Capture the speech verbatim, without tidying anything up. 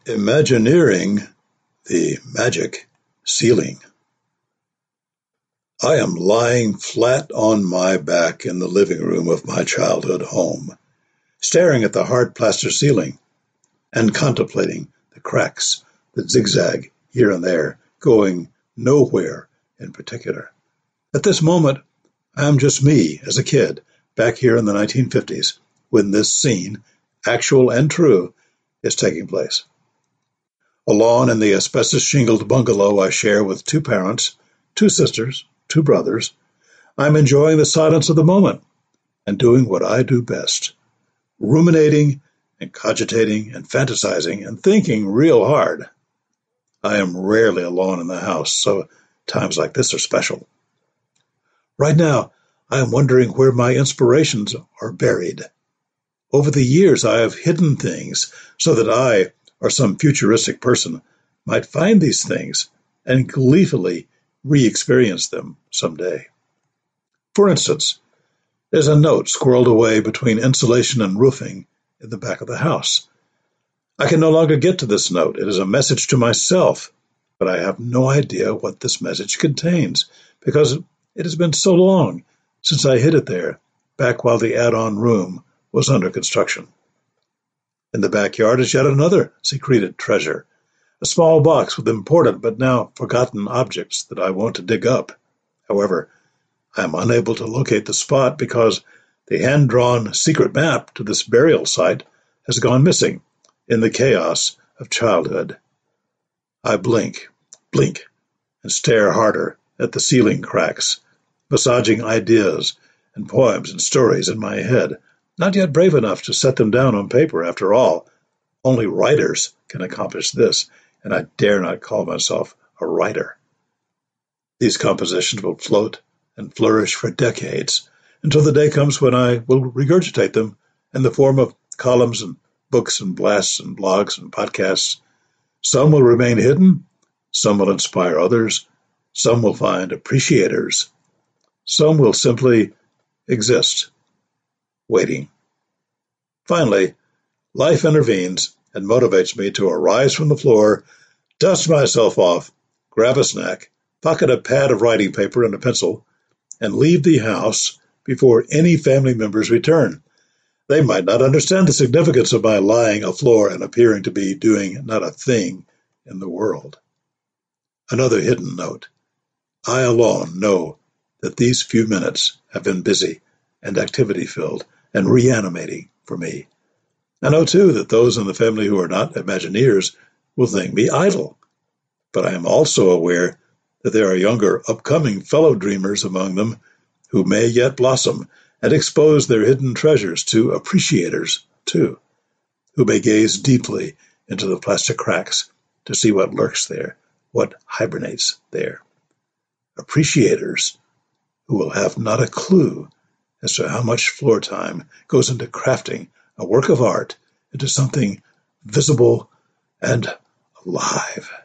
Imagineering the magic ceiling. I am lying flat on my back in the living room of my childhood home, staring at the hard plaster ceiling and contemplating the cracks that zigzag here and there, going nowhere in particular. At this moment, I am just me as a kid back here in the nineteen fifties when this scene, actual and true, is taking place. Alone in the asbestos-shingled bungalow I share with two parents, two sisters, two brothers, I'm enjoying the silence of the moment and doing what I do best, ruminating and cogitating and fantasizing and thinking real hard. I am rarely alone in the house, so times like this are special. Right now, I am wondering where my inspirations are buried. Over the years, I have hidden things so that I, or some futuristic person, might find these things and gleefully re-experience them someday. For instance, there's a note squirreled away between insulation and roofing in the back of the house. I can no longer get to this note. It is a message to myself, but I have no idea what this message contains because it has been so long since I hid it there, back while the add-on room was under construction. In the backyard is yet another secreted treasure, a small box with important but now forgotten objects that I want to dig up. However, I am unable to locate the spot because the hand-drawn secret map to this burial site has gone missing in the chaos of childhood. I blink, blink, and stare harder at the ceiling cracks, massaging ideas and poems and stories in my head, not yet brave enough to set them down on paper. After all, only writers can accomplish this, and I dare not call myself a writer. These compositions will float and flourish for decades until the day comes when I will regurgitate them in the form of columns and books and blasts and blogs and podcasts. Some will remain hidden, some will inspire others, some will find appreciators, some will simply exist, waiting. Finally, life intervenes and motivates me to arise from the floor, dust myself off, grab a snack, pocket a pad of writing paper and a pencil, and leave the house before any family members return. They might not understand the significance of my lying afloor and appearing to be doing not a thing in the world. Another hidden note. I alone know that these few minutes have been busy and activity-filled and reanimating for me. I know, too, that those in the family who are not Imagineers will think me idle. But I am also aware that there are younger, upcoming fellow dreamers among them who may yet blossom and expose their hidden treasures to appreciators, too, who may gaze deeply into the plastic cracks to see what lurks there, what hibernates there. Appreciators who will have not a clue as to how much floor time goes into crafting a work of art into something visible and alive.